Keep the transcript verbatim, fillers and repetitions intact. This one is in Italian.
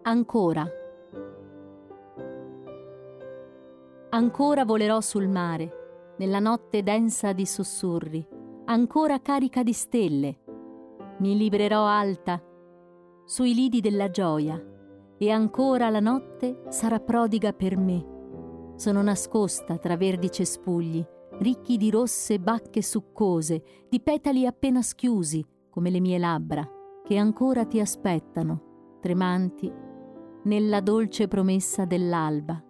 Ancora. Ancora volerò sul mare, nella notte densa di sussurri, ancora carica di stelle. Mi librerò alta sui lidi della gioia, e ancora la notte sarà prodiga per me. Sono nascosta tra verdi cespugli, ricchi di rosse bacche succose, di petali appena schiusi, come le mie labbra, che ancora ti aspettano, tremanti, nella dolce promessa dell'alba.